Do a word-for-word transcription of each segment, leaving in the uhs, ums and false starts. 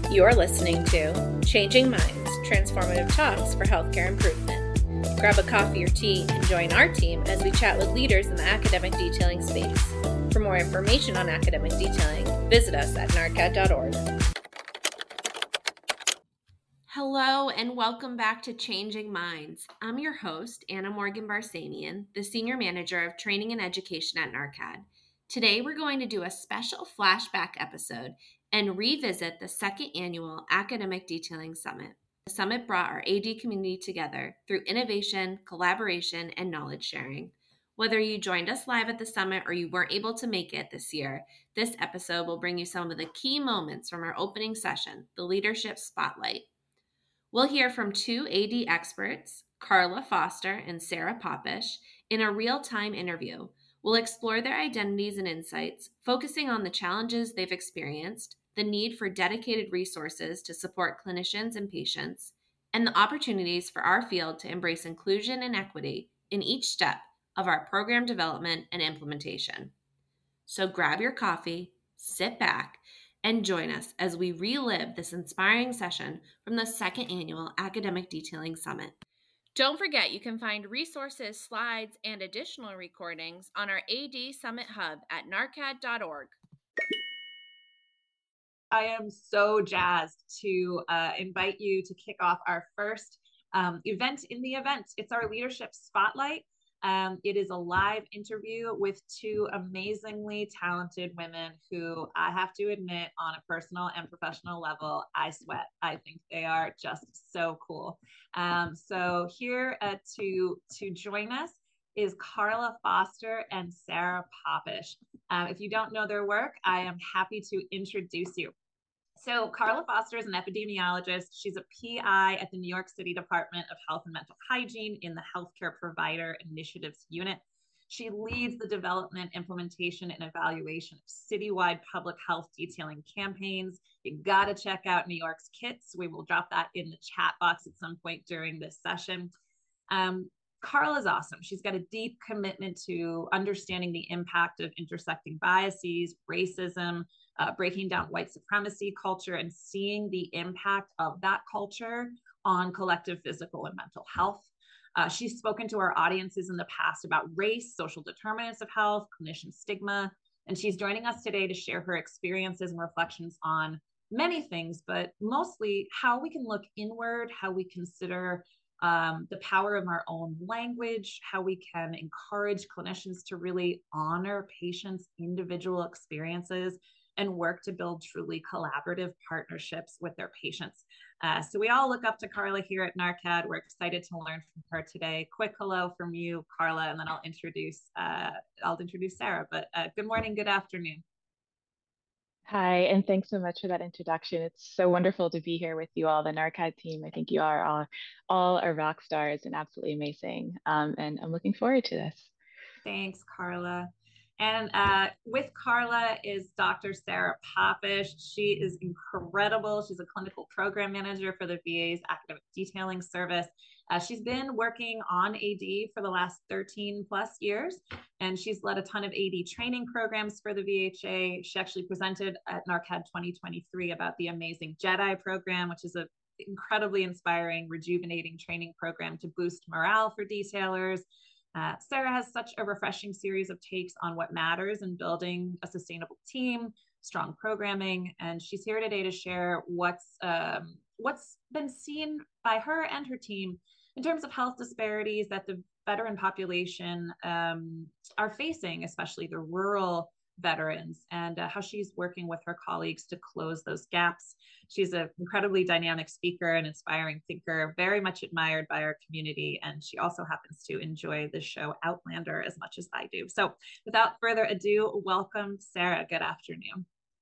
You're listening to Changing Minds, Transformative Talks for Healthcare Improvement. Grab a coffee or tea and join our team as we chat with leaders in the academic detailing space. For more information on academic detailing, visit us at narcad dot org. Hello and welcome back to Changing Minds. I'm your host, Anna Morgan Barsamian, the Senior Manager of Training and Education at NARCAD. Today we're going to do a special flashback episode and revisit the second annual Academic Detailing Summit. The summit brought our A D community together through innovation, collaboration, and knowledge sharing. Whether you joined us live at the summit or you weren't able to make it this year, this episode will bring you some of the key moments from our opening session, the Leadership Spotlight. We'll hear from two A D experts, Carla Foster and Sarah Popish, in a real-time interview. We'll explore their identities and insights, focusing on the challenges they've experienced, the need for dedicated resources to support clinicians and patients, and the opportunities for our field to embrace inclusion and equity in each step of our program development and implementation. So grab your coffee, sit back, and join us as we relive this inspiring session from the second annual Academic Detailing Summit. Don't forget, you can find resources, slides, and additional recordings on our A D Summit Hub at narcad dot org. I am so jazzed to uh, invite you to kick off our first um, event in the event. It's our Leadership Spotlight. Um, it is a live interview with two amazingly talented women who I have to admit, on a personal and professional level, I sweat. I think they are just so cool. Um, so here uh, to, to join us is Carla Foster and Sarah Popish. Uh, if you don't know their work, I am happy to introduce you. So Carla Foster is an epidemiologist. She's a P I at the New York City Department of Health and Mental Hygiene in the Healthcare Provider Initiatives Unit. She leads the development, implementation, and evaluation of citywide public health detailing campaigns. You gotta check out New York's kits. We will drop that in the chat box at some point during this session. Um, Carla's awesome. She's got a deep commitment to understanding the impact of intersecting biases, racism, uh, breaking down white supremacy culture, and seeing the impact of that culture on collective physical and mental health. Uh, she's spoken to our audiences in the past about race, social determinants of health, clinician stigma, and she's joining us today to share her experiences and reflections on many things, but mostly how we can look inward, how we consider Um, the power of our own language, how we can encourage clinicians to really honor patients' individual experiences and work to build truly collaborative partnerships with their patients. Uh, so we all look up to Carla here at NARCAD. We're excited to learn from her today. Quick hello from you, Carla, and then I'll introduce uh, I'll introduce Sarah. But uh, good morning, good afternoon. Hi, and thanks so much for that introduction. It's so wonderful to be here with you all, the NARCAD team. I think you are all, all are rock stars and absolutely amazing. Um, and I'm looking forward to this. Thanks, Carla. And uh, with Carla is Doctor Sarah Popish. She is incredible. She's a clinical program manager for the V A's Academic Detailing Service. Uh, she's been working on A D for the last thirteen plus years, and she's led a ton of A D training programs for the V H A. She actually presented at NARCAD twenty twenty-three about the Amazing Jedi program, which is a incredibly inspiring, rejuvenating training program to boost morale for detailers. Uh, Sarah has such a refreshing series of takes on what matters in building a sustainable team, strong programming, and she's here today to share what's um, what's been seen by her and her team in terms of health disparities that the veteran population um, are facing, especially the rural veterans, and uh, how she's working with her colleagues to close those gaps. She's an incredibly dynamic speaker and inspiring thinker, very much admired by our community, and she also happens to enjoy the show Outlander as much as I do. So without further ado, welcome, Sarah. Good afternoon.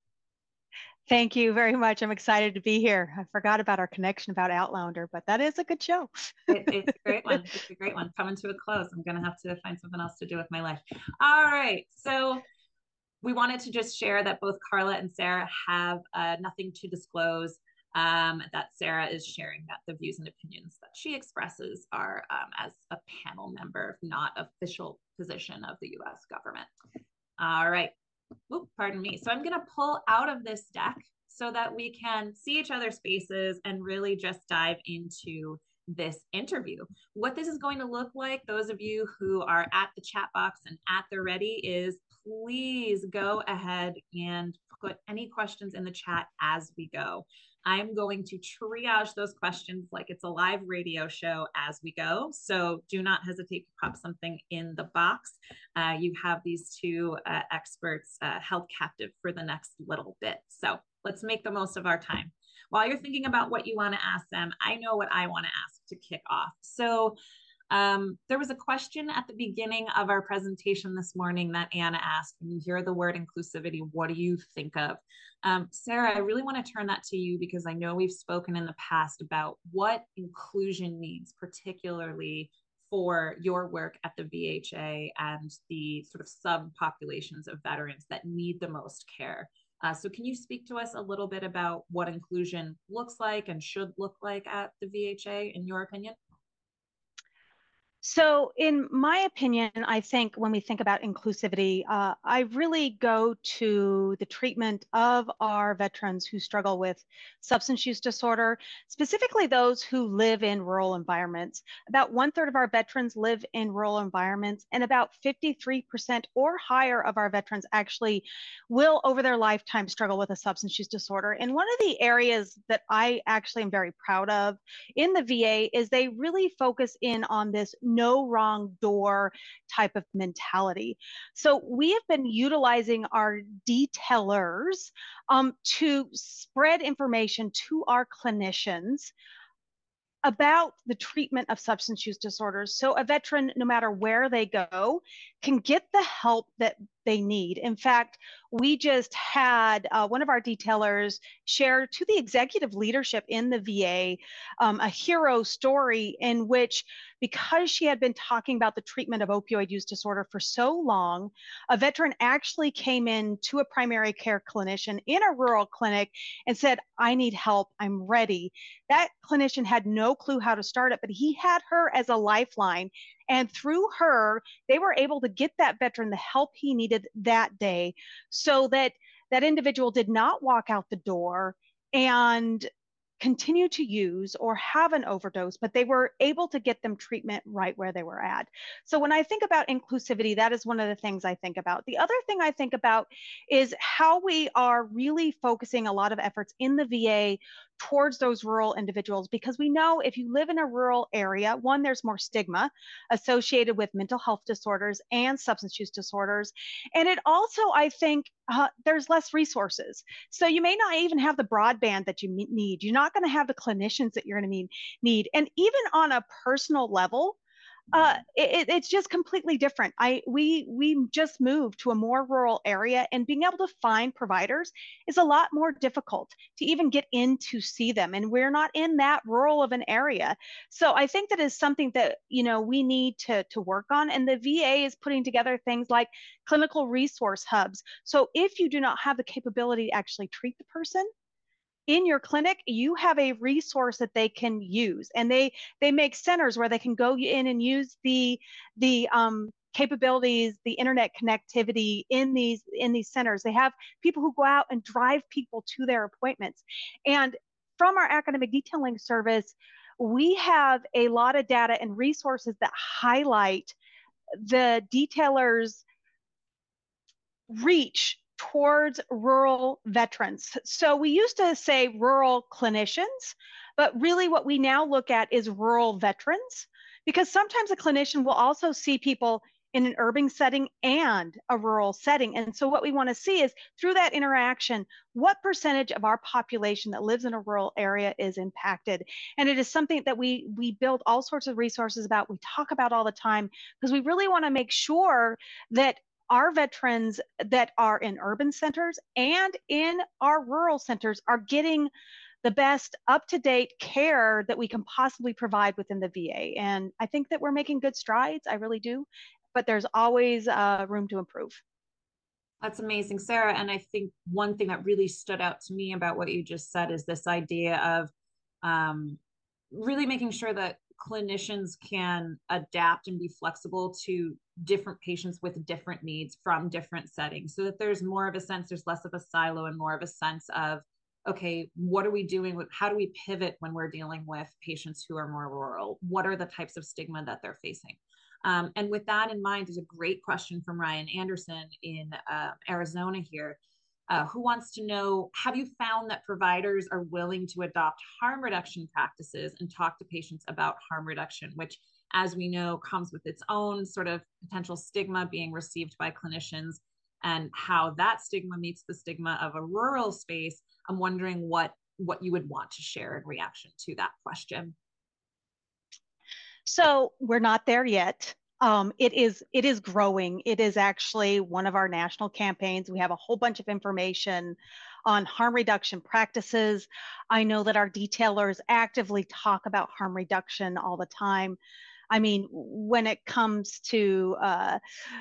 Thank you very much. I'm excited to be here. I forgot about our connection about Outlander, but that is a good show. it, it's a great one. It's a great one. Coming to a close. I'm going to have to find something else to do with my life. All right. So we wanted to just share that both Carla and Sarah have uh, nothing to disclose, um, that Sarah is sharing that the views and opinions that she expresses are um, as a panel member, not official position of the U S government. All right. Oop, pardon me. So I'm going to pull out of this deck so that we can see each other's faces and really just dive into this interview. What this is going to look like, those of you who are at the chat box and at the ready, is please go ahead and put any questions in the chat as we go. I'm going to triage those questions like it's a live radio show as we go. So do not hesitate to pop something in the box. Uh, you have these two uh, experts uh, held captive for the next little bit. So let's make the most of our time. While you're thinking about what you want to ask them, I know what I want to ask to kick off. So um, there was a question at the beginning of our presentation this morning that Anna asked. When you hear the word inclusivity, what do you think of? Um, Sarah, I really want to turn that to you because I know we've spoken in the past about what inclusion means, particularly for your work at the V H A and the sort of subpopulations of veterans that need the most care. Uh, so can you speak to us a little bit about what inclusion looks like and should look like at the V H A, in your opinion? So in my opinion, I think when we think about inclusivity, uh, I really go to the treatment of our veterans who struggle with substance use disorder, specifically those who live in rural environments. About one third of our veterans live in rural environments, and about fifty-three percent or higher of our veterans actually will over their lifetime struggle with a substance use disorder. And one of the areas that I actually am very proud of in the V A is they really focus in on this no wrong door type of mentality. So we have been utilizing our detailers um, to spread information to our clinicians about the treatment of substance use disorders. So a veteran, no matter where they go, can get the help that they need. In fact, we just had uh, one of our detailers share to the executive leadership in the V A um, a hero story in which, because she had been talking about the treatment of opioid use disorder for so long, a veteran actually came in to a primary care clinician in a rural clinic and said, I need help, I'm ready. That clinician had no clue how to start it, but he had her as a lifeline. And through her, they were able to get that veteran the help he needed that day so that that individual did not walk out the door and continue to use or have an overdose, but they were able to get them treatment right where they were at. So when I think about inclusivity, that is one of the things I think about. The other thing I think about is how we are really focusing a lot of efforts in the V A towards those rural individuals, because we know if you live in a rural area, one, there's more stigma associated with mental health disorders and substance use disorders. And it also, I think, uh, there's less resources. So you may not even have the broadband that you need. You're not going to have the clinicians that you're going to need, need. And even on a personal level, uh, it, it's just completely different. I we we just moved to a more rural area, and being able to find providers is a lot more difficult to even get in to see them. And we're not in that rural of an area, so I think that is something that you know we need to to work on. And the V A is putting together things like clinical resource hubs. So if you do not have the capability to actually treat the person in your clinic, you have a resource that they can use, and they they make centers where they can go in and use the the um, capabilities, the internet connectivity in these in these centers. They have people who go out and drive people to their appointments. And from our academic detailing service, we have a lot of data and resources that highlight the detailers' reach towards rural veterans. So we used to say rural clinicians, but really what we now look at is rural veterans, because sometimes a clinician will also see people in an urban setting and a rural setting. And so what we want to see is through that interaction, what percentage of our population that lives in a rural area is impacted. And it is something that we, we build all sorts of resources about, we talk about all the time, because we really want to make sure that our veterans that are in urban centers and in our rural centers are getting the best up-to-date care that we can possibly provide within the V A. And I think that we're making good strides, I really do, but there's always uh, room to improve. That's amazing, Sarah. And I think one thing that really stood out to me about what you just said is this idea of um, really making sure that clinicians can adapt and be flexible to different patients with different needs from different settings, so that there's more of a sense, there's less of a silo and more of a sense of okay, what are we doing with, how do we pivot when we're dealing with patients who are more rural? What are the types of stigma that they're facing? Um, and with that in mind, there's a great question from Ryan Anderson in uh, Arizona here, uh, who wants to know, have you found that providers are willing to adopt harm reduction practices and talk to patients about harm reduction, which, as we know, comes with its own sort of potential stigma being received by clinicians, and how that stigma meets the stigma of a rural space? I'm wondering what, what you would want to share in reaction to that question. So we're not there yet. Um, it is it is growing. It is actually one of our national campaigns. We have a whole bunch of information on harm reduction practices. I know that our detailers actively talk about harm reduction all the time. I mean, when it comes to uh,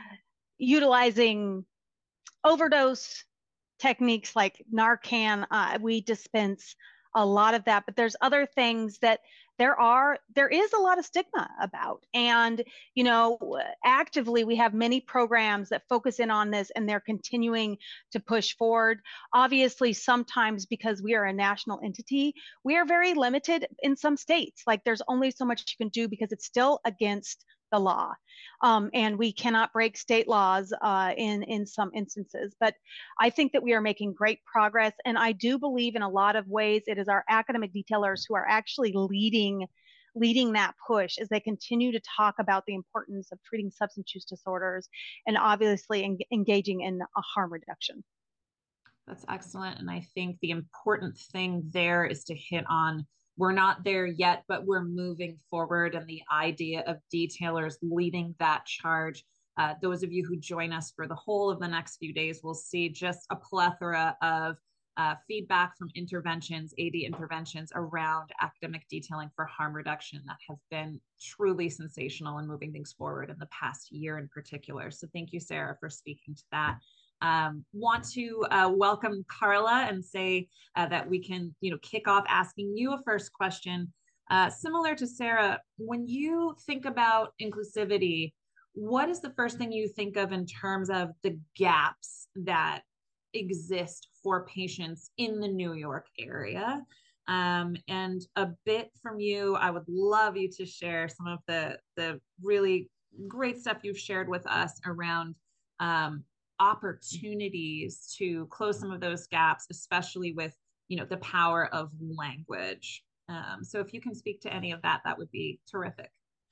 utilizing overdose techniques like Narcan, uh, we dispense a lot of that, but there's other things that there are there is a lot of stigma about. And you know, actively we have many programs that focus in on this, and they're continuing to push forward. Obviously, sometimes because we are a national entity, we are very limited in some states. Like there's only so much you can do because it's still against the law. Um, and we cannot break state laws uh, in, in some instances. But I think that we are making great progress. And I do believe in a lot of ways it is our academic detailers who are actually leading leading that push as they continue to talk about the importance of treating substance use disorders and obviously en- engaging in a harm reduction. That's excellent. And I think the important thing there is to hit on, we're not there yet, but we're moving forward. And the idea of detailers leading that charge. Uh, those of you who join us for the whole of the next few days will see just a plethora of uh, feedback from interventions, A D interventions around academic detailing for harm reduction that have been truly sensational in moving things forward in the past year in particular. So thank you, Sarah, for speaking to that. Um, want to uh, welcome Carla and say uh, that we can, you know, kick off asking you a first question. Uh, similar to Sarah, when you think about inclusivity, what is the first thing you think of in terms of the gaps that exist for patients in the New York area? Um, and a bit from you, I would love you to share some of the, the really great stuff you've shared with us around um, opportunities to close some of those gaps, especially with, you know, the power of language. Um, so if you can speak to any of that, that would be terrific.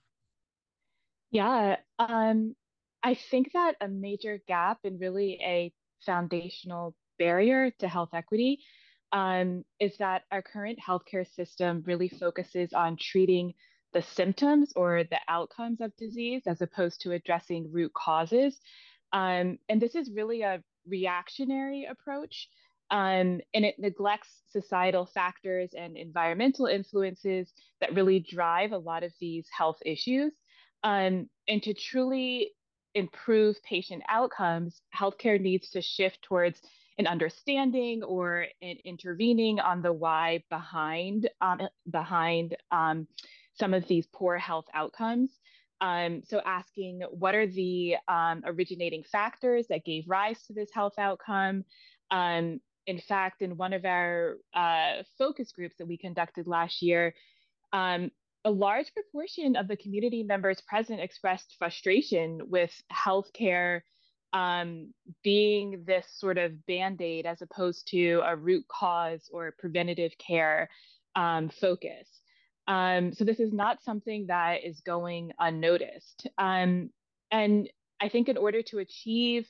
Yeah, um, I think that a major gap and really a foundational barrier to health equity um, is that our current healthcare system really focuses on treating the symptoms or the outcomes of disease as opposed to addressing root causes. Um, and this is really a reactionary approach, um, and it neglects societal factors and environmental influences that really drive a lot of these health issues. Um, and to truly improve patient outcomes, healthcare needs to shift towards an understanding or an intervening on the why behind um, behind um, some of these poor health outcomes. Um, so asking what are the um, originating factors that gave rise to this health outcome? Um, in fact, in one of our uh, focus groups that we conducted last year, um, a large proportion of the community members present expressed frustration with healthcare um, being this sort of band-aid as opposed to a root cause or preventative care um, focus. Um, so this is not something that is going unnoticed. Um, and I think in order to achieve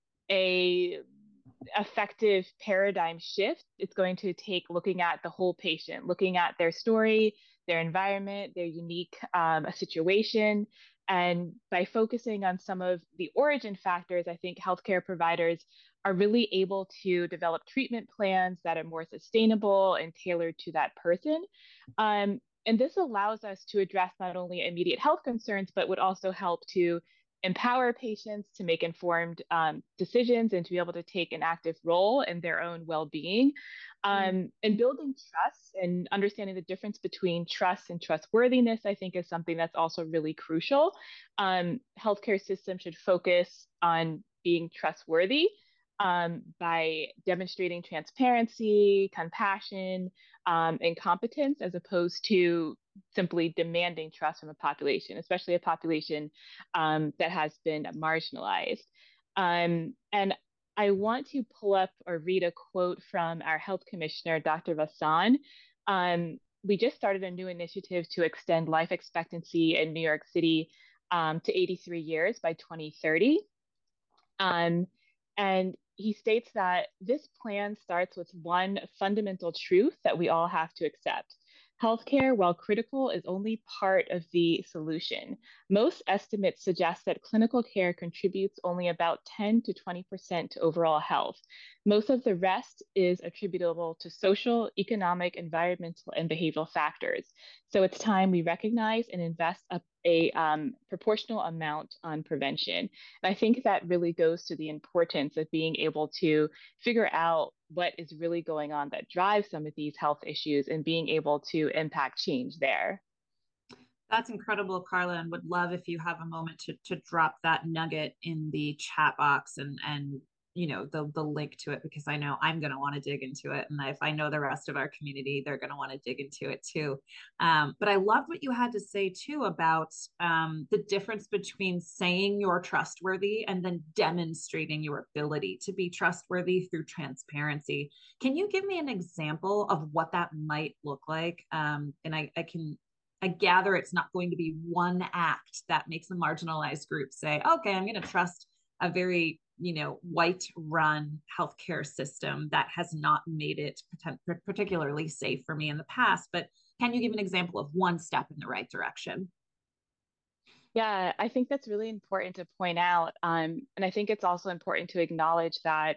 a effective paradigm shift, it's going to take looking at the whole patient, looking at their story, their environment, their unique um, situation. And by focusing on some of the origin factors, I think healthcare providers are really able to develop treatment plans that are more sustainable and tailored to that person. Um, and this allows us to address not only immediate health concerns, but would also help to empower patients to make informed um, decisions and to be able to take an active role in their own well-being. Um, and building trust and understanding the difference between trust and trustworthiness, I think, is something that's also really crucial. Um, healthcare systems should focus on being trustworthy, um, by demonstrating transparency, compassion, um, and competence, as opposed to simply demanding trust from a population, especially a population um, that has been marginalized. Um, and I want to pull up or read a quote from our health commissioner, Doctor Vassan. Um, we just started a new initiative to extend life expectancy in New York City um, to eighty-three years by twenty thirty. Um, and he states that this plan starts with one fundamental truth that we all have to accept. Healthcare, while critical, is only part of the solution. Most estimates suggest that clinical care contributes only about ten to twenty percent to overall health. Most of the rest is attributable to social, economic, environmental, and behavioral factors. So it's time we recognize and invest a, a um, proportional amount on prevention. And I think that really goes to the importance of being able to figure out what is really going on that drives some of these health issues and being able to impact change there. That's incredible, Carla, and would love if you have a moment to to drop that nugget in the chat box and and you know the the link to it, because I know I'm going to want to dig into it, and if I know the rest of our community, they're going to want to dig into it too. Um, but I love what you had to say too about um, the difference between saying you're trustworthy and then demonstrating your ability to be trustworthy through transparency. Can you give me an example of what that might look like? Um, and I, I can I gather it's not going to be one act that makes a marginalized group say, okay, I'm going to trust a very, you know, white run healthcare system that has not made it particularly safe for me in the past. But can you give an example of one step in the right direction? Yeah, I think that's really important to point out. Um, and I think it's also important to acknowledge that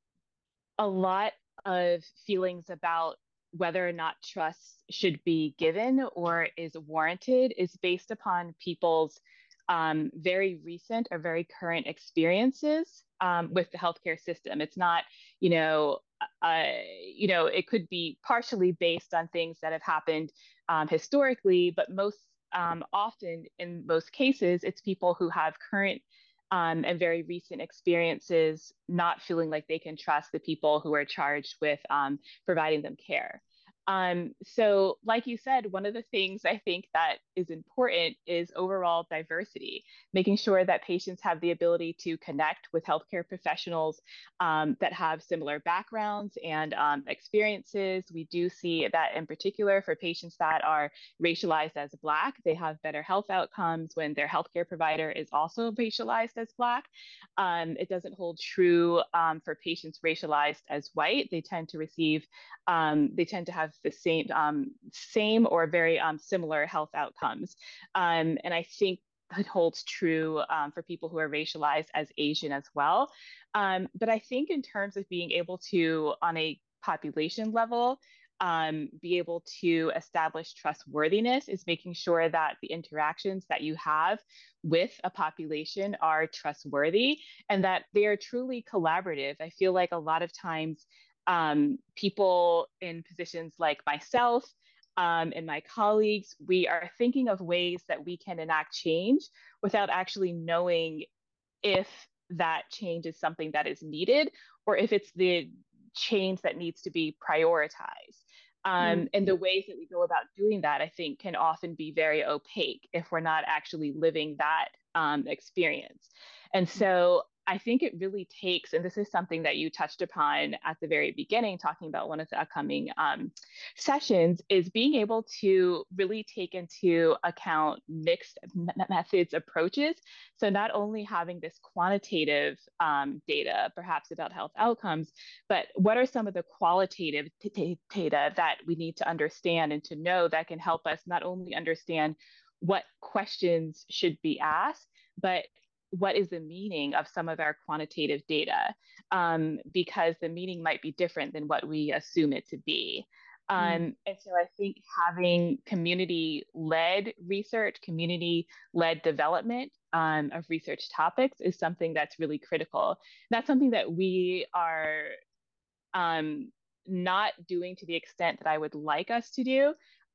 a lot of feelings about whether or not trust should be given or is warranted is based upon people's um, very recent or very current experiences um, with the healthcare system. It's not, you know, uh, you know, it could be partially based on things that have happened um, historically, but most um, often, in most cases, it's people who have current um, and very recent experiences not feeling like they can trust the people who are charged with um, providing them care. Um, so, like you said, one of the things I think that is important is overall diversity, making sure that patients have the ability to connect with healthcare professionals um, that have similar backgrounds and um, experiences. We do see that in particular for patients that are racialized as Black, they have better health outcomes when their healthcare provider is also racialized as Black. Um, it doesn't hold true um, for patients racialized as white. They tend to receive, um, they tend to have the same, um, same or very um, similar health outcomes. Um, and I think that holds true um, for people who are racialized as Asian as well. Um, but I think in terms of being able to, on a population level, um, be able to establish trustworthiness is making sure that the interactions that you have with a population are trustworthy and that they are truly collaborative. I feel like a lot of times um, people in positions like myself um, and my colleagues, we are thinking of ways that we can enact change without actually knowing if that change is something that is needed or if it's the change that needs to be prioritized. Um, mm. And the ways that we go about doing that, I think, can often be very opaque if we're not actually living that um, experience. And so I think it really takes, and this is something that you touched upon at the very beginning, talking about one of the upcoming um, sessions, is being able to really take into account mixed methods approaches. So not only having this quantitative um, data, perhaps about health outcomes, but what are some of the qualitative t- data that we need to understand and to know that can help us not only understand what questions should be asked, but what is the meaning of some of our quantitative data, um, because the meaning might be different than what we assume it to be. Um, mm. And so I think having community-led research, community-led development um, of research topics is something that's really critical. That's something that we are um, not doing to the extent that I would like us to do.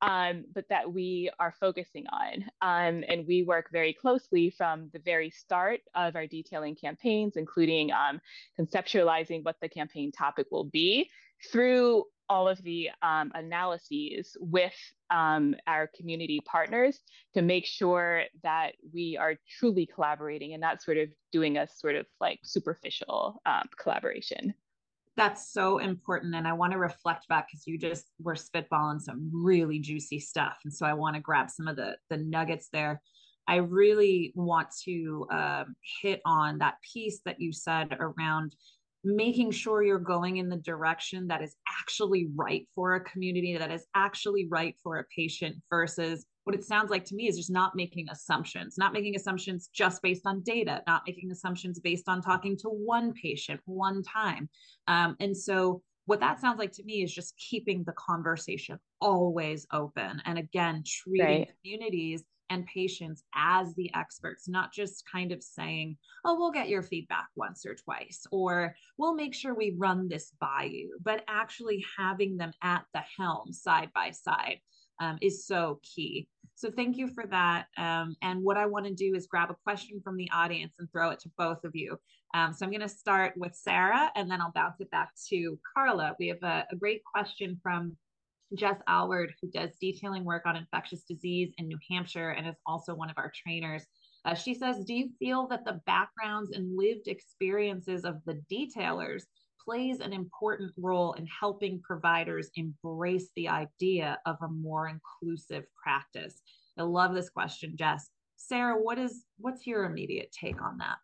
um, but that we are focusing on. Um, and we work very closely from the very start of our detailing campaigns, including um, conceptualizing what the campaign topic will be, through all of the um, analyses with um, our community partners to make sure that we are truly collaborating and not sort of doing a sort of like superficial um, collaboration. That's so important. And I want to reflect back because you just were spitballing some really juicy stuff. And so I want to grab some of the, the nuggets there. I really want to um, hit on that piece that you said around making sure you're going in the direction that is actually right for a community, that is actually right for a patient, versus what it sounds like to me is just not making assumptions, not making assumptions just based on data, not making assumptions based on talking to one patient one time. Um, and so what that sounds like to me is just keeping the conversation always open. And again, treating Right. communities and patients as the experts, not just kind of saying, oh, we'll get your feedback once or twice, or we'll make sure we run this by you, but actually having them at the helm side by side um, is so key. So thank you for that. Um, and what I want to do is grab a question from the audience and throw it to both of you. Um, so I'm going to start with Sarah, and then I'll bounce it back to Carla. We have a, a great question from Jess Alward, who does detailing work on infectious disease in New Hampshire and is also one of our trainers. Uh, she says, do you feel that the backgrounds and lived experiences of the detailers plays an important role in helping providers embrace the idea of a more inclusive practice? I love this question, Jess. Sarah, what is what's your immediate take on that?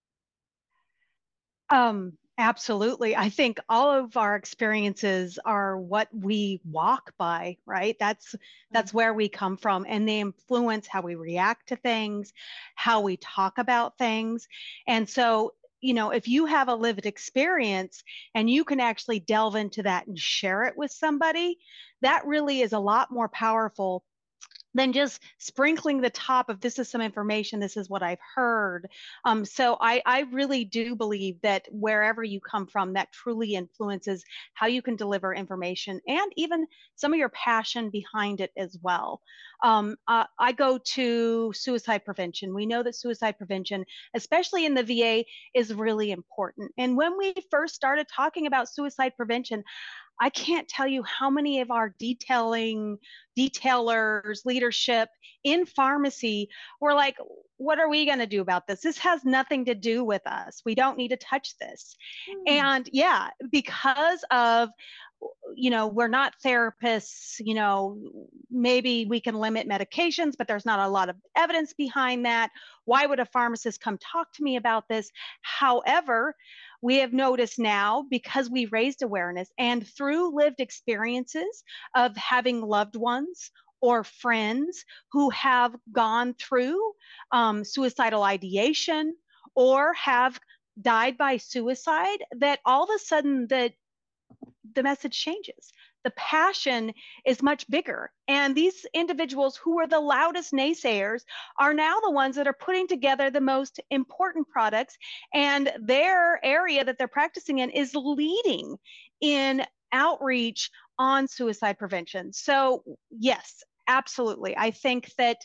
Um, absolutely. I think all of our experiences are what we walk by, right? That's that's where we come from, and they influence how we react to things, how we talk about things. And so, you know, if you have a lived experience and you can actually delve into that and share it with somebody, that really is a lot more powerful than just sprinkling the top of this is some information, this is what I've heard. Um, so I, I really do believe that wherever you come from, that truly influences how you can deliver information and even some of your passion behind it as well. Um, uh, I go to suicide prevention. We know that suicide prevention, especially in the V A, is really important. And when we first started talking about suicide prevention, I can't tell you how many of our detailing, detailers, leadership in pharmacy were like, what are we going to do about this? This has nothing to do with us. We don't need to touch this. Mm. And yeah, because of, you know, we're not therapists, you know, maybe we can limit medications, but there's not a lot of evidence behind that. Why would a pharmacist come talk to me about this? However, we have noticed now, because we raised awareness and through lived experiences of having loved ones or friends who have gone through um, suicidal ideation or have died by suicide, that all of a sudden that the message changes. The passion is much bigger. And these individuals who are the loudest naysayers are now the ones that are putting together the most important products. And their area that they're practicing in is leading in outreach on suicide prevention. So yes, absolutely. I think that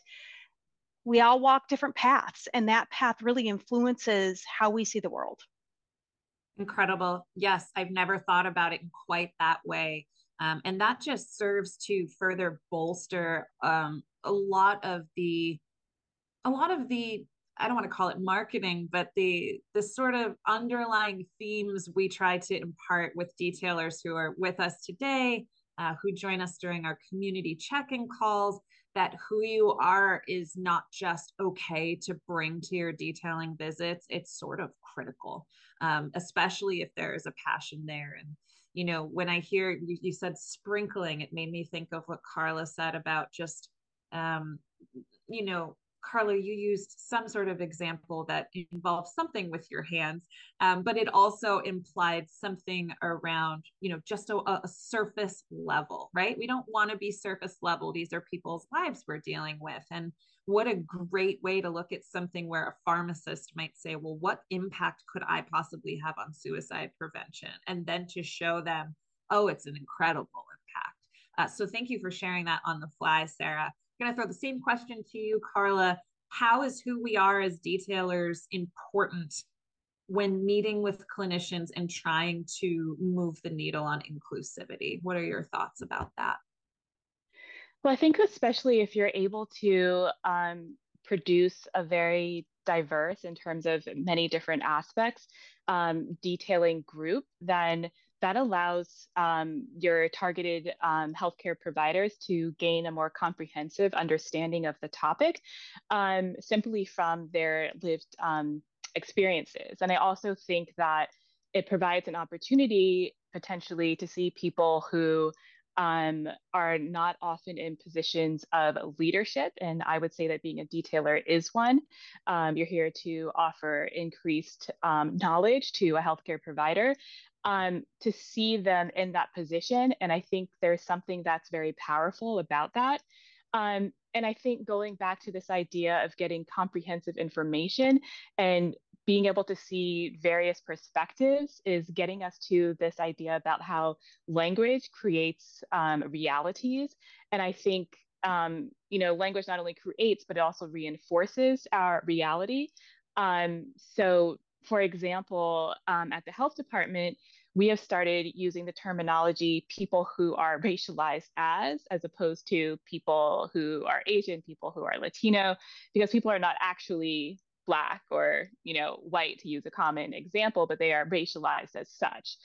we all walk different paths, and that path really influences how we see the world. Incredible. Yes, I've never thought about it in quite that way. Um, and that just serves to further bolster um, a lot of the, a lot of the, I don't want to call it marketing, but the the sort of underlying themes we try to impart with detailers who are with us today, uh, who join us during our community check-in calls, that who you are is not just okay to bring to your detailing visits. It's sort of critical, um, especially if there is a passion there. And, you know, when I hear you, you said sprinkling, it made me think of what Carla said about just, um, you know, Carla, you used some sort of example that involves something with your hands, um, but it also implied something around, you know, just a, a surface level, right? We don't want to be surface level. These are people's lives we're dealing with. And what a great way to look at something where a pharmacist might say, well, what impact could I possibly have on suicide prevention? And then to show them, oh, it's an incredible impact. Uh, so thank you for sharing that on the fly, Sarah. I'm going to throw the same question to you, Carla. How is who we are as detailers important when meeting with clinicians and trying to move the needle on inclusivity? What are your thoughts about that? Well, I think especially if you're able to um, produce a very diverse, in terms of many different aspects, um, detailing group, then that allows um, your targeted um, healthcare providers to gain a more comprehensive understanding of the topic, um, simply from their lived um, experiences. And I also think that it provides an opportunity potentially to see people who um, are not often in positions of leadership. And I would say that being a detailer is one. Um, you're here to offer increased um, knowledge to a healthcare provider, um, to see them in that position. And I think there's something that's very powerful about that. Um, and I think going back to this idea of getting comprehensive information and being able to see various perspectives is getting us to this idea about how language creates um, realities. And I think, um, you know, language not only creates, but it also reinforces our reality. Um, so, for example, um, at the health department, we have started using the terminology people who are racialized as, as opposed to people who are Asian, people who are Latino, because people are not actually Black or, you know, white, to use a common example, but they are racialized as such.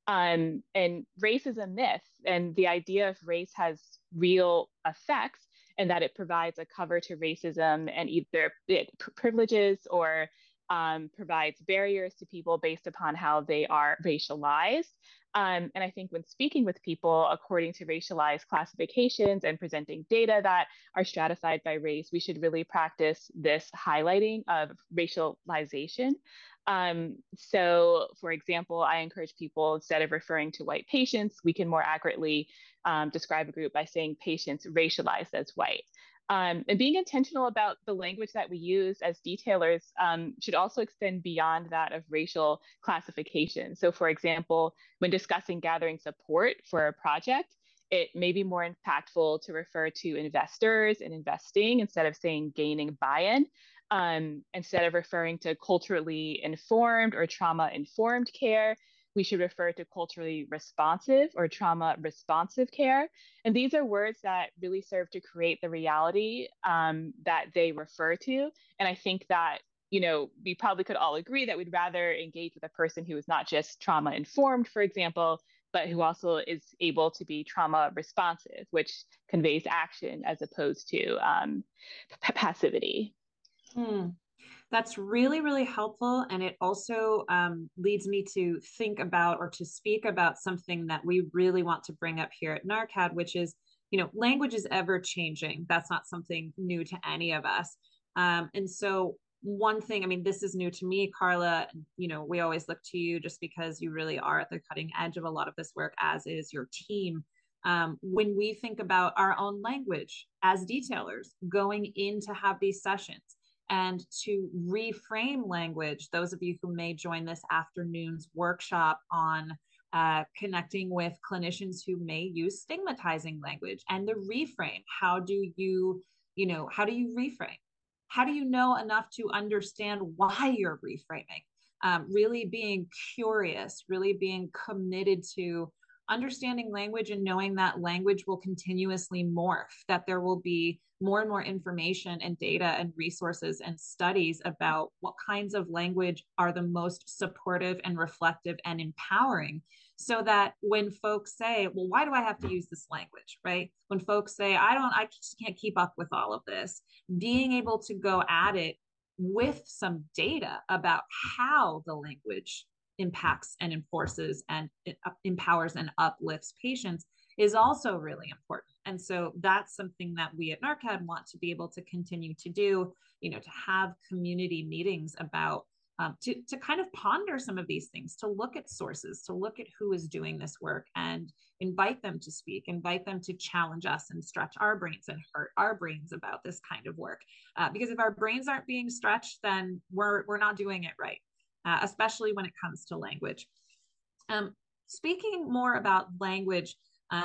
Um, and race is a myth, and the idea of race has real effects, and that it provides a cover to racism, and either it privileges or um, provides barriers to people based upon how they are racialized. Um, and I think when speaking with people according to racialized classifications and presenting data that are stratified by race, we should really practice this highlighting of racialization. Um, so, for example, I encourage people, instead of referring to white patients, we can more accurately um, describe a group by saying patients racialized as white. Um, and being intentional about the language that we use as detailers um, should also extend beyond that of racial classification. So, for example, when discussing gathering support for a project, it may be more impactful to refer to investors and investing instead of saying gaining buy-in. Um, instead of referring to culturally informed or trauma informed care, we should refer to culturally responsive or trauma responsive care. And these are words that really serve to create the reality um, that they refer to. And I think that, you know, we probably could all agree that we'd rather engage with a person who is not just trauma informed, for example, but who also is able to be trauma responsive, which conveys action as opposed to um, p- passivity. Hmm. That's really, really helpful. And it also um, leads me to think about or to speak about something that we really want to bring up here at NARCAD, which is, you know, language is ever changing. That's not something new to any of us. Um, and so one thing, I mean, this is new to me, Carla, you know, we always look to you just because you really are at the cutting edge of a lot of this work, as is your team. Um, when we think about our own language as detailers going in to have these sessions, and to reframe language, those of you who may join this afternoon's workshop on uh, connecting with clinicians who may use stigmatizing language, and the reframe, how do you, you know, how do you reframe? How do you know enough to understand why you're reframing? Um, really being curious, really being committed to understanding language and knowing that language will continuously morph, that there will be more and more information and data and resources and studies about what kinds of language are the most supportive and reflective and empowering, so that when folks say, well, why do I have to use this language, right? When folks say, I don't, I just can't keep up with all of this, being able to go at it with some data about how the language impacts and enforces and it empowers and uplifts patients is also really important. And so that's something that we at NARCAD want to be able to continue to do, you know, to have community meetings about, um, to, to kind of ponder some of these things, to look at sources, to look at who is doing this work and invite them to speak, invite them to challenge us and stretch our brains and hurt our brains about this kind of work. Uh, because if our brains aren't being stretched, then we're, we're not doing it right. Uh, especially when it comes to language. Um, speaking more about language, um,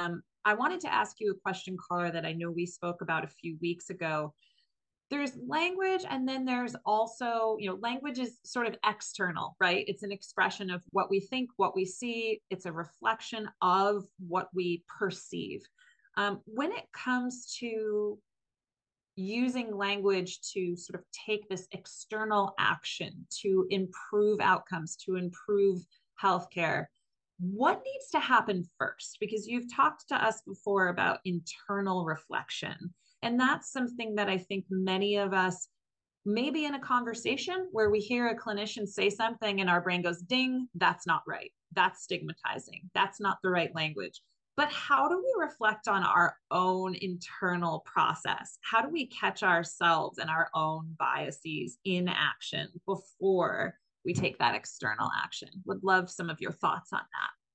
I wanted to ask you a question, Carla, that I know we spoke about a few weeks ago. There's language, and then there's also, you know, language is sort of external, right? It's an expression of what we think, what we see. It's a reflection of what we perceive. Um, when it comes to using language to sort of take this external action to improve outcomes, to improve healthcare, what needs to happen first? Because you've talked to us before about internal reflection. And that's something that I think many of us, maybe in a conversation where we hear a clinician say something and our brain goes, ding, that's not right. That's stigmatizing. That's not the right language. But how do we reflect on our own internal process? How do we catch ourselves and our own biases in action before we take that external action? Would love some of your thoughts on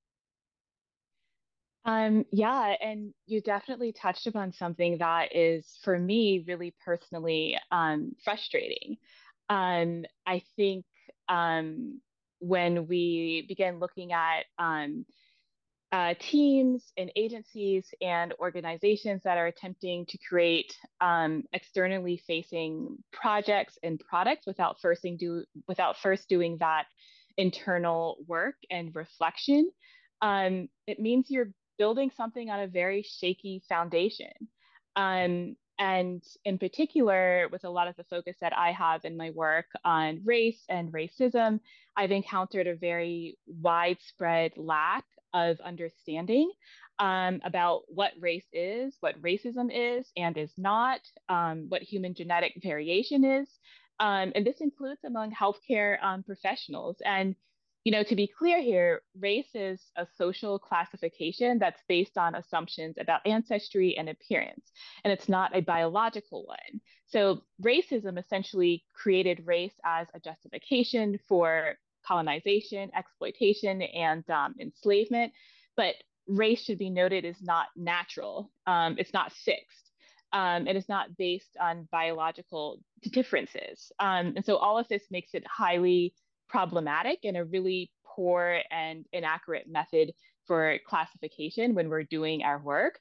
that. Um, yeah, and you definitely touched upon something that is, for me, really personally um, frustrating. Um, I think um, when we begin looking at um, uh, teams and agencies and organizations that are attempting to create um, externally facing projects and products without first do without first doing that internal work and reflection, um, it means you're building something on a very shaky foundation. Um, and in particular, with a lot of the focus that I have in my work on race and racism, I've encountered a very widespread lack of understanding um, about what race is, what racism is and is not, um, what human genetic variation is. Um, and this includes among healthcare um, professionals. And you know, to be clear here, race is a social classification that's based on assumptions about ancestry and appearance, and it's not a biological one. So racism essentially created race as a justification for colonization, exploitation, and um, enslavement. But race, should be noted, is not natural. Um, it's not fixed. Um, and it's not based on biological differences. Um, and so all of this makes it highly problematic and a really poor and inaccurate method for classification when we're doing our work.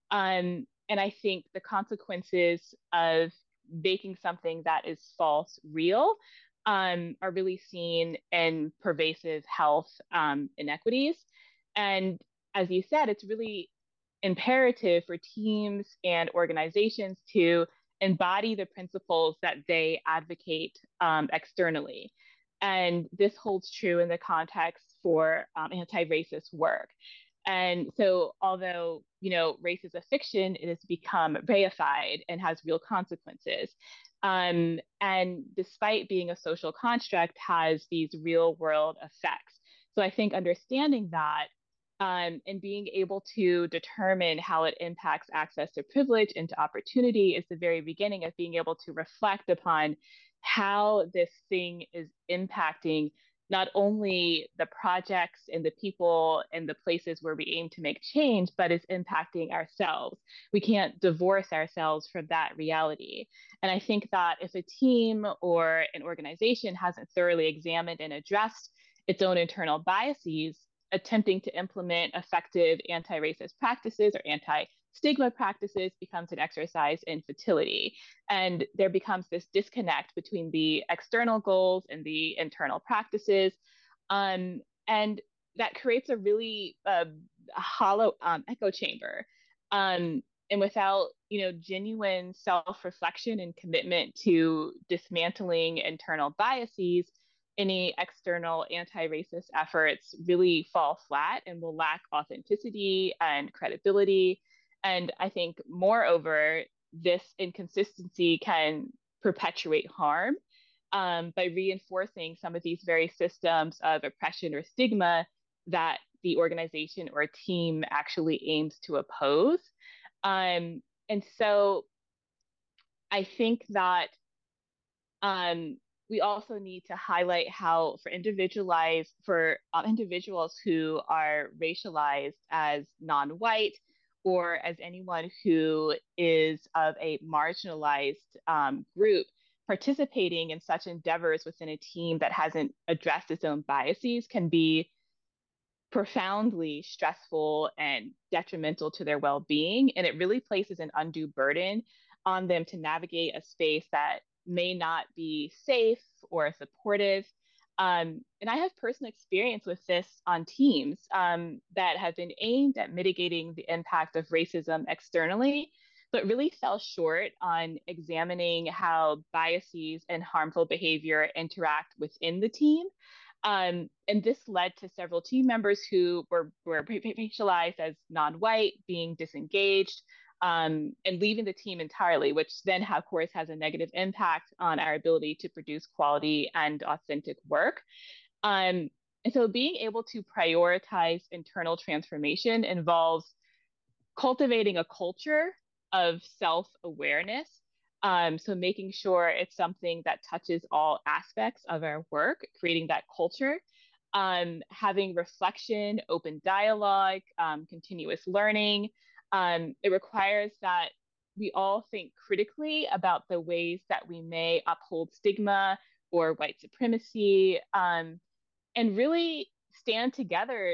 Um, and I think the consequences of making something that is false real um, are really seen in pervasive health um, inequities. And as you said, it's really imperative for teams and organizations to embody the principles that they advocate um, externally. And this holds true in the context for um, anti-racist work. And so, although, you know, race is a fiction, it has become reified and has real consequences. Um, and despite being a social construct, has these real world effects. So I think understanding that um, and being able to determine how it impacts access to privilege and to opportunity is the very beginning of being able to reflect upon how this thing is impacting not only the projects and the people and the places where we aim to make change, but is impacting ourselves. We can't divorce ourselves from that reality. And I think that if a team or an organization hasn't thoroughly examined and addressed its own internal biases, attempting to implement effective anti-racist practices or anti-stigma practices becomes an exercise in futility. And there becomes this disconnect between the external goals and the internal practices. Um, and that creates a really uh, a hollow um, echo chamber. Um, and without, you know, genuine self-reflection and commitment to dismantling internal biases, any external anti-racist efforts really fall flat and will lack authenticity and credibility. And I think, moreover, this inconsistency can perpetuate harm um, by reinforcing some of these very systems of oppression or stigma that the organization or team actually aims to oppose. Um, and so I think that um, we also need to highlight how for individualized for um, individuals who are racialized as non-white or as anyone who is of a marginalized um, group, participating in such endeavors within a team that hasn't addressed its own biases can be profoundly stressful and detrimental to their well-being. And it really places an undue burden on them to navigate a space that may not be safe or supportive. Um, and I have personal experience with this on teams um, that have been aimed at mitigating the impact of racism externally, but really fell short on examining how biases and harmful behavior interact within the team. Um, and this led to several team members who were, were racialized as non-white, being disengaged, um, and leaving the team entirely, which then, of course, has a negative impact on our ability to produce quality and authentic work. Um, and so being able to prioritize internal transformation involves cultivating a culture of self-awareness. Um, so making sure it's something that touches all aspects of our work, creating that culture, um, having reflection, open dialogue, um, continuous learning. Um, it requires that we all think critically about the ways that we may uphold stigma or white supremacy, um, and really stand together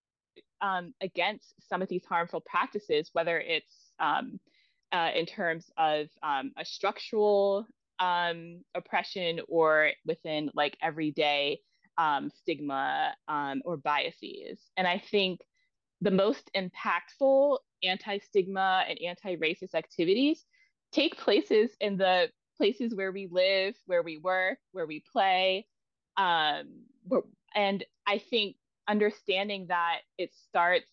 um, against some of these harmful practices, whether it's um, uh, in terms of um, a structural um, oppression or within like everyday um, stigma um, or biases. And I think the most impactful anti-stigma and anti-racist activities take places in the places where we live, where we work, where we play. Um, and I think understanding that it starts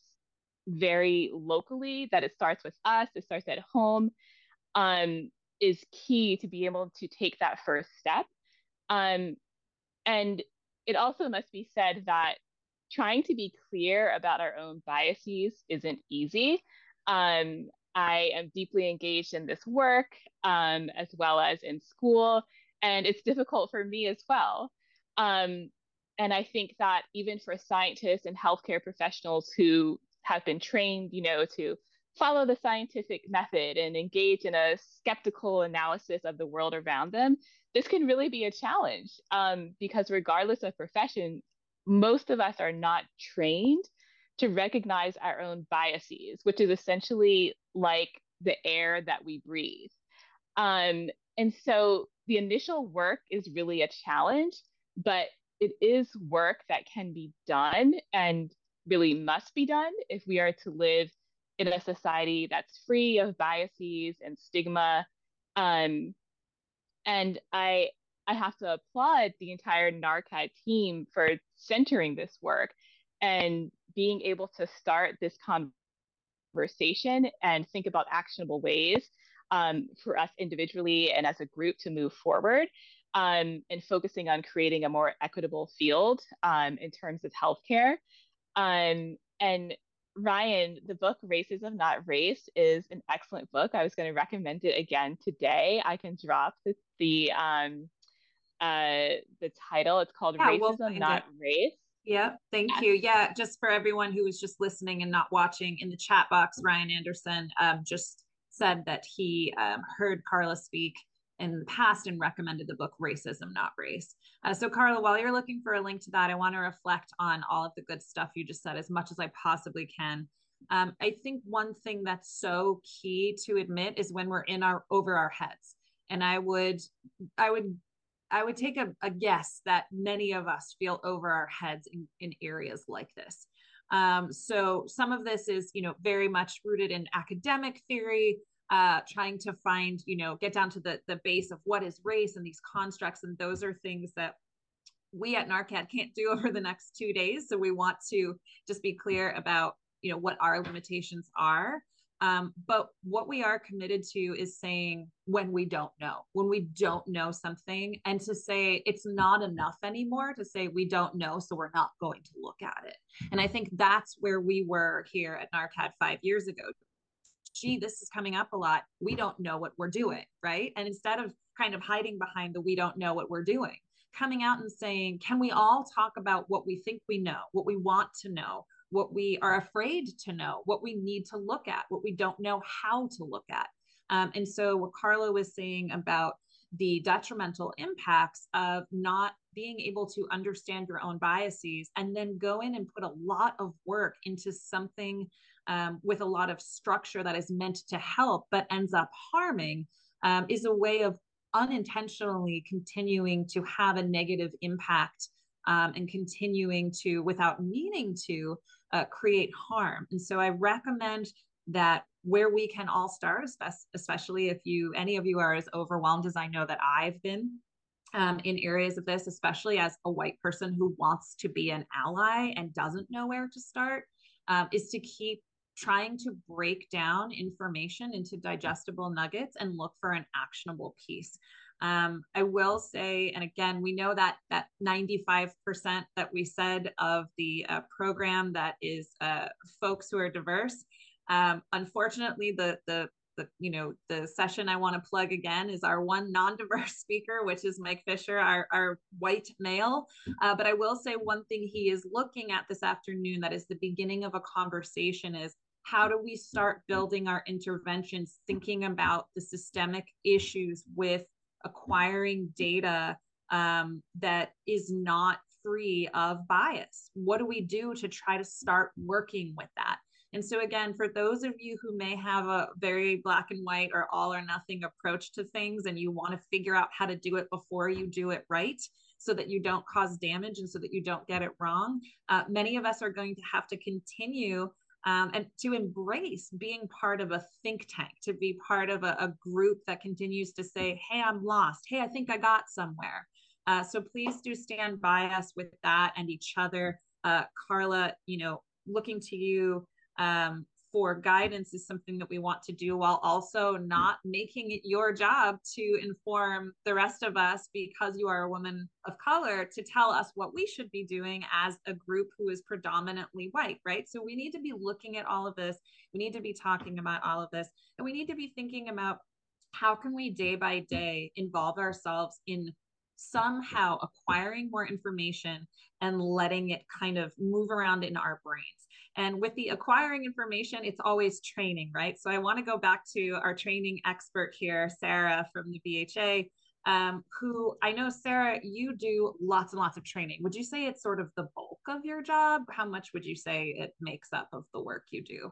very locally, that it starts with us, it starts at home, um, is key to be able to take that first step. Um, and it also must be said that trying to be clear about our own biases isn't easy. Um, I am deeply engaged in this work, um, as well as in school, and it's difficult for me as well. Um, and I think that even for scientists and healthcare professionals who have been trained, you know, to follow the scientific method and engage in a skeptical analysis of the world around them, this can really be a challenge um, because regardless of profession, most of us are not trained to recognize our own biases, which is essentially like the air that we breathe. Um, and so the initial work is really a challenge, but it is work that can be done and really must be done if we are to live in a society that's free of biases and stigma. Um, and I I have to applaud the entire NARCAD team for centering this work and being able to start this conversation and think about actionable ways um, for us individually and as a group to move forward, um, and focusing on creating a more equitable field um, in terms of healthcare. Um, and Ryan, the book Racism Not Race is an excellent book. I was going to recommend it again today. I can drop the, the um uh the title. It's called Yeah, we'll Racism find Not it. Race. Yep, thank Yes. you. Yeah, just for everyone who was just listening and not watching, in the chat box, Ryan Anderson um, just said that he um, heard Carla speak in the past and recommended the book Racism Not Race. Uh, so Carla, while you're looking for a link to that, I want to reflect on all of the good stuff you just said as much as I possibly can. Um, I think one thing that's so key to admit is when we're in our over our heads. And I would, I would I would take a, a guess that many of us feel over our heads in, in areas like this. Um, so some of this is, you know, very much rooted in academic theory, uh, trying to find, you know, get down to the, the base of what is race and these constructs. And those are things that we at NARCAD can't do over the next two days. So we want to just be clear about, you know, what our limitations are. Um, but what we are committed to is saying when we don't know, when we don't know something, and to say it's not enough anymore to say we don't know, so we're not going to look at it. And I think that's where we were here at NARCAD five years ago. Gee, this is coming up a lot. We don't know what we're doing, right? And instead of kind of hiding behind the we don't know what we're doing, coming out and saying, can we all talk about what we think we know, what we want to know, what we are afraid to know, what we need to look at, what we don't know how to look at. Um, and so what Carla was saying about the detrimental impacts of not being able to understand your own biases and then go in and put a lot of work into something um, with a lot of structure that is meant to help but ends up harming um, is a way of unintentionally continuing to have a negative impact um, and continuing to, without meaning to, uh, create harm. And so I recommend that where we can all start, especially if you, any of you are as overwhelmed as I know that I've been um, in areas of this, especially as a white person who wants to be an ally and doesn't know where to start, um, is to keep trying to break down information into digestible nuggets and look for an actionable piece. Um, I will say, and again, we know that that ninety-five percent that we said of the uh, program that is uh, folks who are diverse. Um, unfortunately, the, the, the, you know, the session I want to plug again is our one non-diverse speaker, which is Mike Fisher, our, our white male. Uh, but I will say one thing he is looking at this afternoon that is the beginning of a conversation is, how do we start building our interventions, thinking about the systemic issues with acquiring data um, that is not free of bias? What do we do to try to start working with that? And so again, for those of you who may have a very black and white or all or nothing approach to things, and you want to figure out how to do it before you do it right, so that you don't cause damage and so that you don't get it wrong, uh, many of us are going to have to continue Um, and to embrace being part of a think tank, to be part of a, a group that continues to say, hey, I'm lost. Hey, I think I got somewhere. Uh, so please do stand by us with that and each other. Uh, Carla, you know, looking to you um, for guidance is something that we want to do, while also not making it your job to inform the rest of us, because you are a woman of color, to tell us what we should be doing as a group who is predominantly white, right? So we need to be looking at all of this. We need to be talking about all of this, and we need to be thinking about how can we day by day involve ourselves in somehow acquiring more information and letting it kind of move around in our brains. And with the acquiring information, it's always training, right? So I want to go back to our training expert here, Sarah from the B H A, um, who I know, Sarah, you do lots and lots of training. Would you say it's sort of the bulk of your job? How much would you say it makes up of the work you do?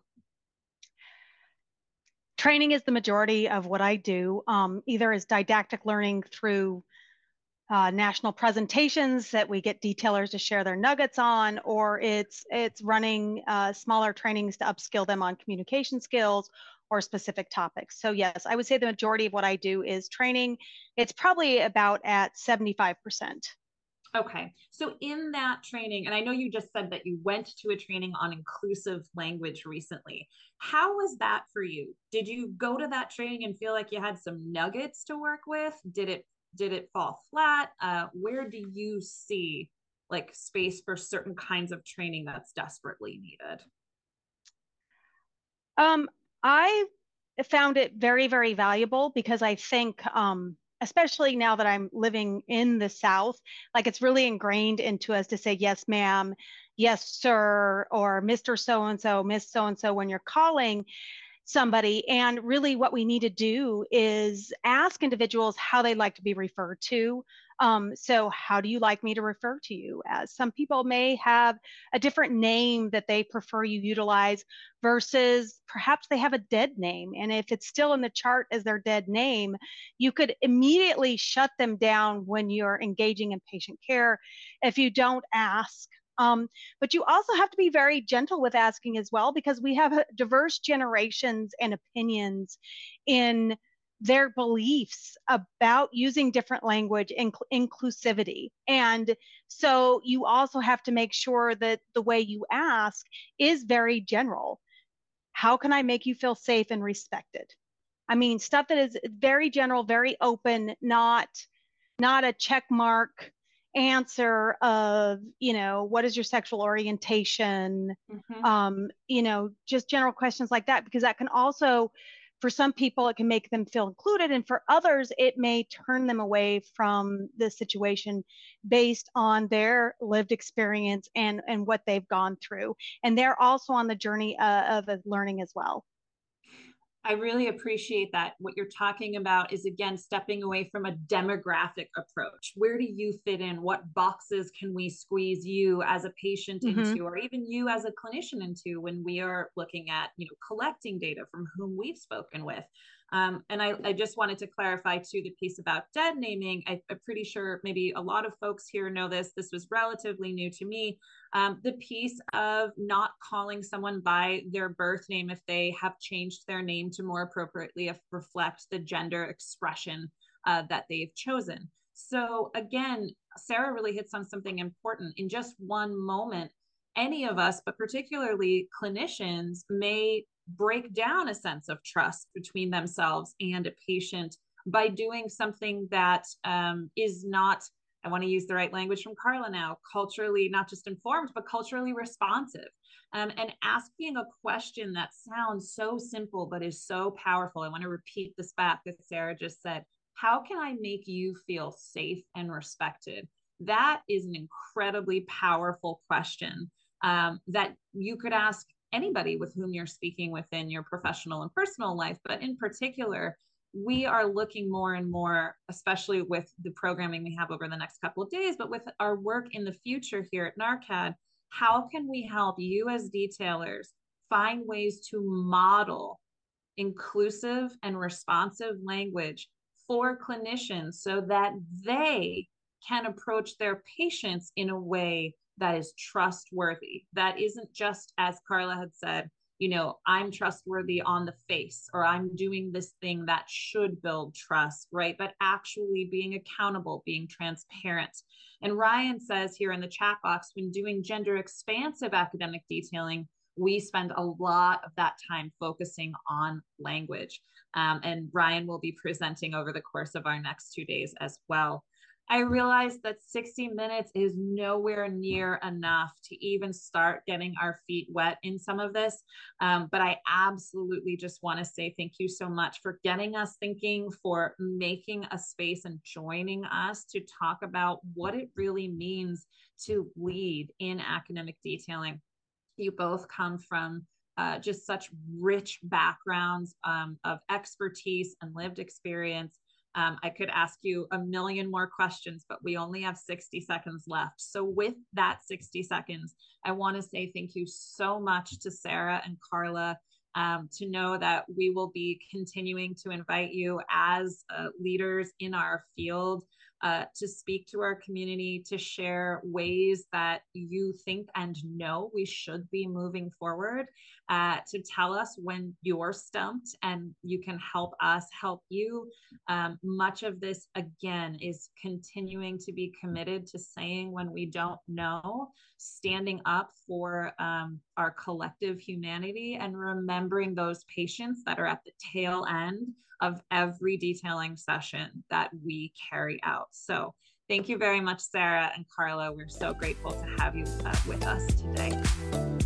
Training is the majority of what I do, um, either as didactic learning through Uh, national presentations that we get detailers to share their nuggets on, or it's it's running uh, smaller trainings to upskill them on communication skills or specific topics. So yes, I would say the majority of what I do is training. It's probably about at seventy-five percent. Okay, so in that training, and I know you just said that you went to a training on inclusive language recently. How was that for you? Did you go to that training and feel like you had some nuggets to work with? Did it Did it fall flat? Uh, where do you see like space for certain kinds of training that's desperately needed? Um, I found it very, very valuable because I think, um, especially now that I'm living in the South, like it's really ingrained into us to say, yes, ma'am, yes, sir, or Mister So-and-so, Miss So-and-so when you're calling somebody. And really what we need to do is ask individuals how they like to be referred to. Um, so how do you like me to refer to you as? Some people may have a different name that they prefer you utilize versus perhaps they have a dead name. And if it's still in the chart as their dead name, you could immediately shut them down when you're engaging in patient care if you don't ask. Um, but you also have to be very gentle with asking as well, because we have diverse generations and opinions in their beliefs about using different language and inc- inclusivity. And so you also have to make sure that the way you ask is very general. How can I make you feel safe and respected? I mean, stuff that is very general, very open, not not a check mark answer of, you know, what is your sexual orientation? Mm-hmm. Um, you know, just general questions like that, because that can also, for some people, it can make them feel included. And for others, it may turn them away from the situation based on their lived experience and, and what they've gone through. And they're also on the journey uh, of learning as well. I really appreciate that. What you're talking about is, again, stepping away from a demographic approach. Where do you fit in? What boxes can we squeeze you as a patient Mm-hmm. into, or even you as a clinician into, when we are looking at, you know, collecting data from whom we've spoken with? Um, and I, I just wanted to clarify too, the piece about dead naming. I, I'm pretty sure maybe a lot of folks here know this. This was relatively new to me. Um, the piece of not calling someone by their birth name if they have changed their name to more appropriately reflect the gender expression uh, that they've chosen. So again, Sarah really hits on something important. In just one moment, any of us, but particularly clinicians, may break down a sense of trust between themselves and a patient by doing something that um, is not, I want to use the right language from Carla now, culturally, not just informed, but culturally responsive. Um, and asking a question that sounds so simple, but is so powerful. I want to repeat this back that Sarah just said. How can I make you feel safe and respected? That is an incredibly powerful question um, that you could ask anybody with whom you're speaking within your professional and personal life. But in particular, we are looking more and more, especially with the programming we have over the next couple of days, but with our work in the future here at NARCAD, how can we help you as detailers find ways to model inclusive and responsive language for clinicians so that they can approach their patients in a way that is trustworthy, that isn't just, as Carla had said, you know, I'm trustworthy on the face, or I'm doing this thing that should build trust, right? But actually being accountable, being transparent. And Ryan says here in the chat box, when doing gender expansive academic detailing, we spend a lot of that time focusing on language. Um, and Ryan will be presenting over the course of our next two days as well. I realized that sixty minutes is nowhere near enough to even start getting our feet wet in some of this. Um, but I absolutely just want to say thank you so much for getting us thinking, for making a space and joining us to talk about what it really means to lead in academic detailing. You both come from uh, just such rich backgrounds um, of expertise and lived experience. Um, I could ask you a million more questions, but we only have sixty seconds left. So with that sixty seconds, I want to say thank you so much to Sarah and Carla, um, to know that we will be continuing to invite you as uh, leaders in our field uh, to speak to our community, to share ways that you think and know we should be moving forward, uh, to tell us when you're stumped and you can help us help you. Um, much of this, again, is continuing to be committed to saying when we don't know, standing up for um, our collective humanity, and remembering those patients that are at the tail end of every detailing session that we carry out. So thank you very much, Sarah and Carla. We're so grateful to have you uh, with us today.